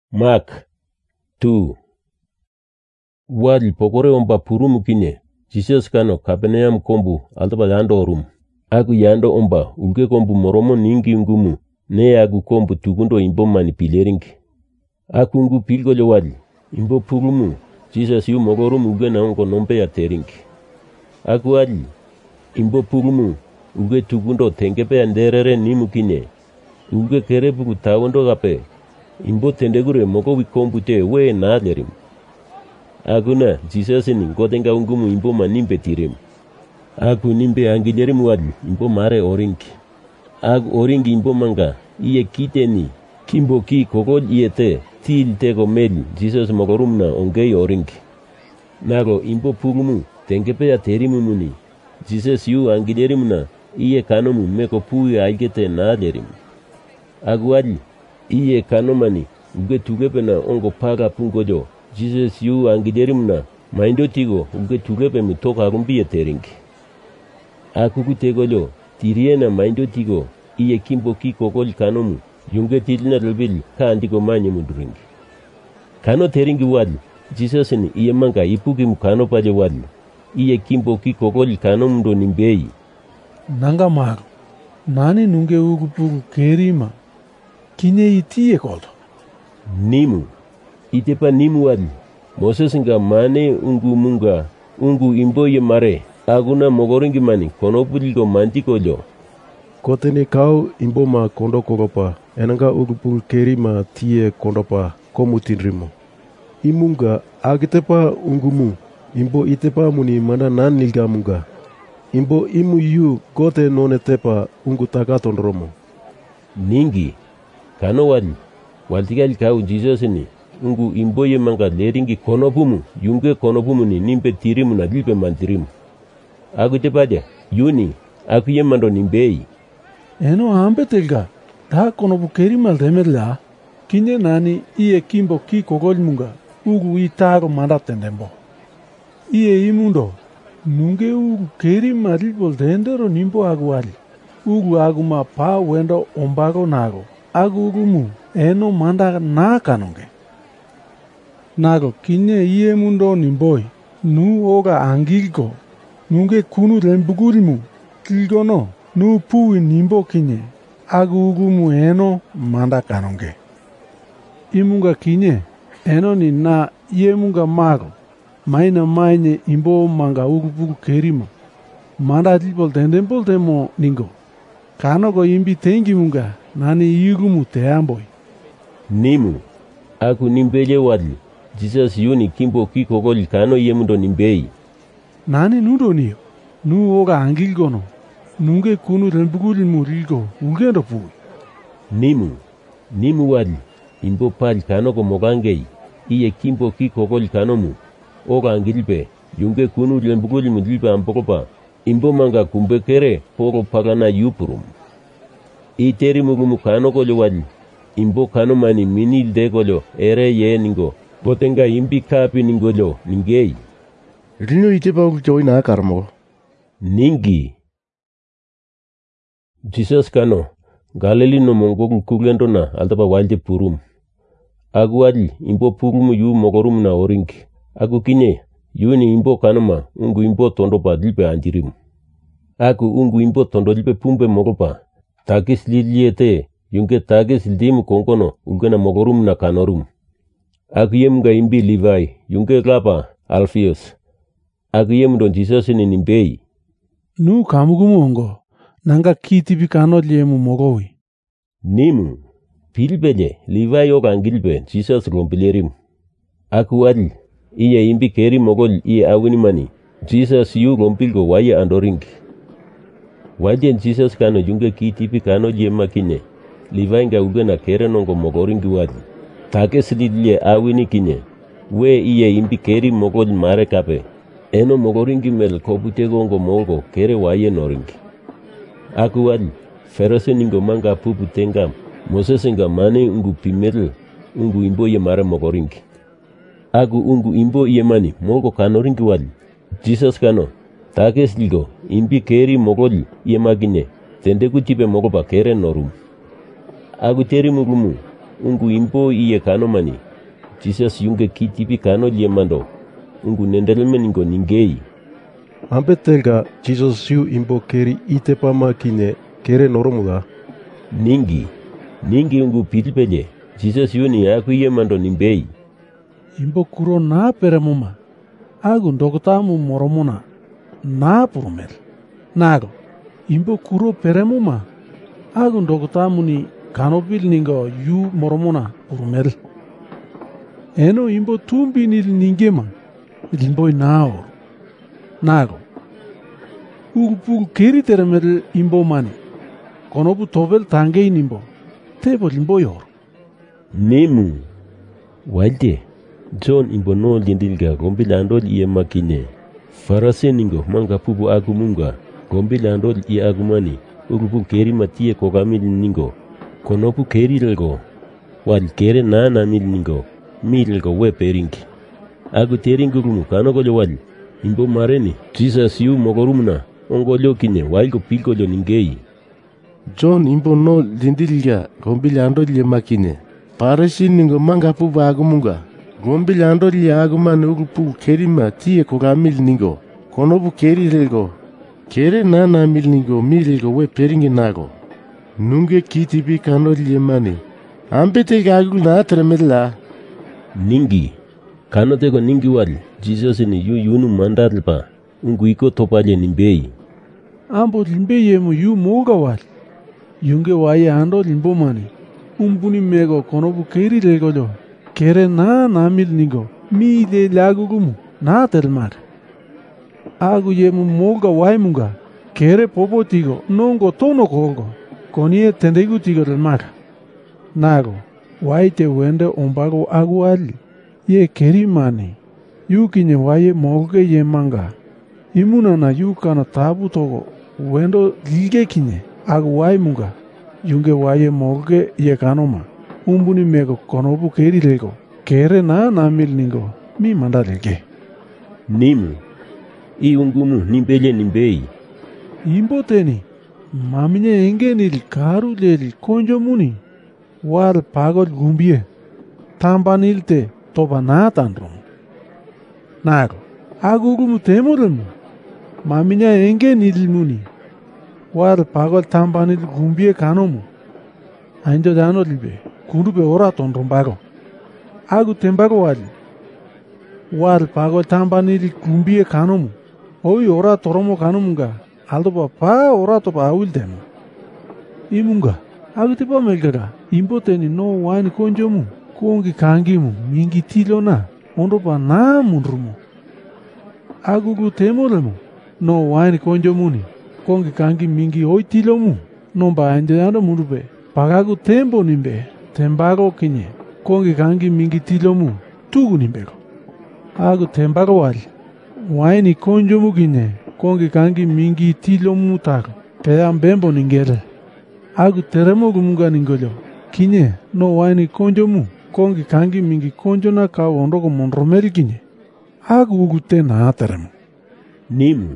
Mark 2. Wali pokore omba purumu kine, Jesus kano Kapernaum kombu altaba yando orum. Aku yando omba ulke kombu moromo ningi ngumu, ne agu kombu tukundo imbo manipileringi. Aku ngu pilgolo wali, imbo purumu, Jesus yu mogorum ulke na onko nompe ya teringi. Aku wali, imbo purumu, ulke tukundo tengepe anderere nimu kine, ulke kerepu tawondo gape, imbo tendegure moko wikombu te we na lerim. Aguna Jesus ni gotenga ungumu imbo manimbe tirim. Aku nimbe angilerim wali imbo mare orinki. Aku oringi imbo manga iye kiteni kimbo ki kokol iyete til tego meli Jesus mogorumna ongei orinki. Nago imbo purumu tengepe ya terimu muni. Jesus yu angilerimna iye kanomu meko pui aigete na lerim. Aku wali iye kanomani uge tugepena ongo paga pungojo. Jesus yu angilerimna maindo tigo uge tugepe mitoka arumbiye teringi. Aku kutegolo tiriena maindo tigo iye kimbo ki kokol kanomu yunge tilina relbil ka andigo manye munduringi. Kano teringi wali Jesus ni iye manga ipuki mukano pale wali iye kimbo ki kokol kanomu ndo nimbei. Nanga maru nani nunge ugupugu kerima kine itiye koldo. Nimu itepa nimu wali Moses nga mane ungu munga ungu imbo ye mare aguna mogoringi mani konopulgo mantiko jo. Kotene kau imbo ma kondo koropa enanga ugupul kerima tie kondopa komutinrimo. Imunga agitepa ungumu imbo itepa muni mana nan nilga munga. Imbo imu yu kote none tepa ungu takatondromo. Ningi kano wali waltikal kau Jesus ni ungu imbo ye manga leringi konopumu yunge konopumu ni nimbe tirimu na lipe mantirimu. Aku tepaja yuni aku ye mando nimbei. Eno ambe telga ta konopu kerimal temedla kine nani iye kimbo ki kokol munga ugu itago mandatendembo. Iye imundo nunge ugu kerimal bol dendero nimbo agu wali ugu aguma pa wendo ombago nago agu ugumu eno manda na kanonge. Nago kine iye mundo nimboi nu oga angilgo nunge kunu lembugurimu kilgono nu puwi nimbo kine agu ugumu eno manda kanonge. Imunga kine eno ni na iye munga mago maina maine imbo manga ugupugu kerima manda dilbol dendembol demo ningo kanogo imbi tengi munga nani igumu teamboi. Nimu aku nimbele wali Jesus yuni kimbo ki kokol kano yemundo nimbei. Nani nudo niyo nu oga angilgono nunge kunu lembuguli murilgo ungendo pui. Nimu wali imbo pal kano ko mogangei iye kimbo ki kokol kano mu oga angilbe yunge kunu lembuguli mudilbe ampokopa imbo manga kumbekere poro pagana yupurum. Iteri mugumu kano kolo wali imbo kano mani minil de kolo ere ye ningo botenga imbi kapi ningolo ningei. Rino itepa uljoi na karmo. Ningi Jesus kano Galili no mongo kugendo na altaba walde purum. Agu wali imbo purumu yu mogorum na orinki. Agu kine yuni imbo kanoma ungu imbo tondo pa dilpe andirim. Aku ungu imbo tondo dilpe pumbe mogopa. Takis liliete yunge takis limu konkono ungena mogorum na kanorum. Aku yemunga imbi Levi yunge klapa Alphaeus. Aku yemundo Jesus ni nimbei. Nu kamugumongo nanga kitipi kano liemu mogowi. Nimu pilbele Levi oga angilbe Jesus rompilerim. Aku wali iye imbi keri mogol iye awini mani Jesus yu rompilgo waye andoringi. Wajen Jesus kano yunge kitipi kano liema kine Levi nga ugena kere nongo mogoringi wali. Take slidle awini kine we iye imbi keri mogol mare kape eno mogoringi mel koputego ngo mogo kere waye noringi. Aku wali ferose ningo manga pupu tengam Moses nga mane ungu pimel ungu imbo ye mare mogoringi. Aku ungu imbo ye mani mogo kanoringi wali Jesus kano take slidgo imbi keri mogol ye magine tende kutipe mogo pa kere norum. Aku teri mugumu ungu imbo iye kanomani. Jesus yunge kitipi kano liemando. Ungu nendelmeningo ningei. Ambetelga Jesus yu imbo keri itepama kine kere noromuga. Ningi ungu pilpele. Jesus yu ni aku iemando nimbei. Imbo kuro na peremuma. Agu ndokotamu moromona. Na purumel. Nago. Imbo kuro peremuma. Agu ndokotamu ni kanopil ningo yu moromona purumel. Eno imbo tumbi nil ningema. Limbo nao. Nago. Ugu keri teremel imbo mani. Konobu tobel tangei nimbo. Tebo limbo yor. Nemu. Walde. John imbo no lindilga gombilandol iye makine. Farase ningo manga pubu agumunga. Gombilandol iye agumani. Ugu keri matie kogamil ningo. Konobu keri lego. Wal kere na mil ningo. Milgo we peringi. Agu teringurumu kanogolyo wal. Imbo mareni. Jesus yu mogorumna. Ongolyo kine walgo pilgolyo ningei. John imbo no lindilga gombilandol iye makine. Farase ningo manga pubu agumunga. Gombilandol iye agumani ugu keri matie kogamil ningo. Konobu keri lego. Kere na mil ningo milgo we peringi nago. Nunge kitipi kanol iye mani. Ambete gagul na tremela. Ningi. Kanotego ningi wal. Jesus ni yunu mandalpa. Ungu iko topalye nimbei. Ambo limbe yemu yu moga wal. Yunge waye ando limbo mani. Umbuni mego konobu keri legolyo. Kere na mil ningo. Mi de lagugumu. Na telmar. Agu yemu moga wae munga. Kere popo tigo. Nongo tono kogo. Konie tendegu tigo telmar. Nago. Wae te wende ombago agu ali. Ye keri mani. Yu kinye waye moge ye manga. Imuna na yu kana tabu togo. Wendo lige kinye. Agu wae munga. Yunge waye moge ye kanoma. Umbuni mego konobu keri lego. Kere na mil ningo. Mi manda lege. Nimu. I ungumu nimbele nimbei. Imbo teni. Mamine enge nil karu lel konjo muni. Wal pagol gumbie. Tamba nilte toba na tandrum. Nago. Agugumu temuremu. Maminya enge nil muni. Wal pagol tamba nil gumbie kanomu. Ainjo dano libe. Kurube ora tondrum bago. Agu tembago wali. Wal pagol tamba nil gumbie kanomu. Oi ora toromo kanomunga. Aldo pa ora toba awil demo. Imunga. Agu tipa melgaga. Imbo teni no wani konjomu. Kongi kangimu. Mingi tilo na. Ondo pa na mundrumu. Agugu temolemu. No wani konjomuni. Kongi kangi mingi oi tilo mu. Nomba anjayano mundube. Pagagu tembo nimbe. Tembago kinye. Kongi kangi mingi tilo mu. Tugu nimbego. Agu tembago wali. Wani konjomu kinye. Kongi kangi mingi tilo mu tago. Kaya mbembo ningele. Agu teremo gumunga ningolyo. Kinye no wani konjomu. Kongi kangi mingi konjo na ka ondoko monromeri kinye. Agu ugute na teremo. Nimu.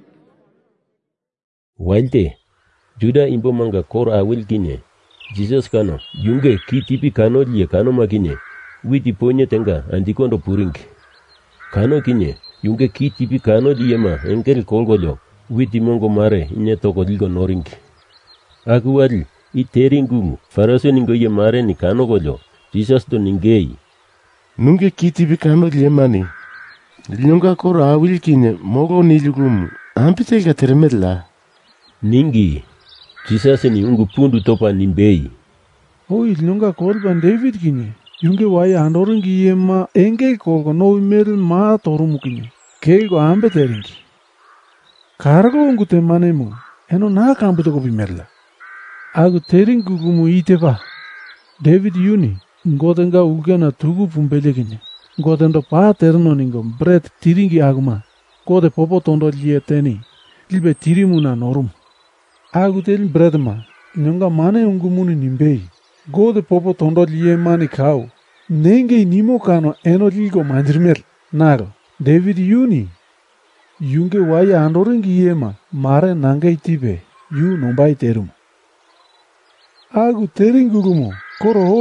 Walde. Juda imbo manga kor awil kinye. Jesus kano. Yunge kitipi kano liye kano makinye. Witi ponye tenga andikondo puringi. Kano kinye. Yunge kitipi kano liye ma engel kolgolyo. Witi mongo mare inye toko ligo noringi. Agu wali. Iteringugu. Farase ningo ye mare ni kano golyo. Jesus to ningei. Nunge kitipi kano liye mani. Nyonga koro awil kine mogo nilugumu. Ambite ga teremela. Ningi. Jesus ni ungu pundu topa nimbei. Oi nyonga korban David kinye. Yunge waye andoringi ye ma enge kogo no imel ma torumu kinye. Kego ambe teringi. Kargo ungu temanemu. Eno na kambuto ko bimela. Agu teringugumu itepa. David yuni. Ngotenga ugena tugu pumbele kinye. Ngotendo pa terno ningo bret tiringi aguma. Kode popo tondo liye teni. Libe tirimu na norum. Agu telin bret ma. Nyonga mane ungumuni nimbei. Gode popo tondo liye mani kau. Nenge nimo kano eno ligo mandirmel. Nago. David yuni. Yunge waya andoringi yema. Mare nangai tibe. Yu nombai terum. Agu teringugumo. Koro hoi.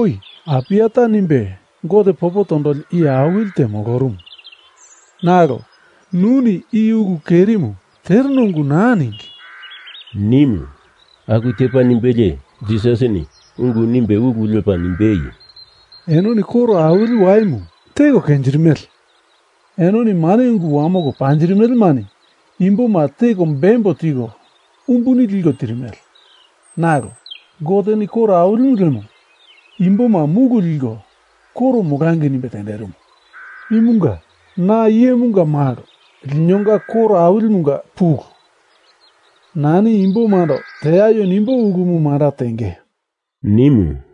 Apiata nimbe gode popotondol i awilte mogorum. Nago, nuni i ugu kerimu ternungu naningi. Nimu, aku tepa nimbele, jisaseni, ungu nimbe ugu lepa nimbei. Enoni koro awil waimu, tego kenjirimel. Enoni mani ungu wamogo panjirimel mani, imbo ma tego mbembo tigo, umbuni ligo tirimel. Nago, gode ni koro awil muremu, imbo ma mugu ligo, koro mugange nimbe tenderum. Imunga, na iye munga mago, linyonga koro awil munga pugu. Nani imbo maro, teayo nimbo ugumu mara tenge. Nimu,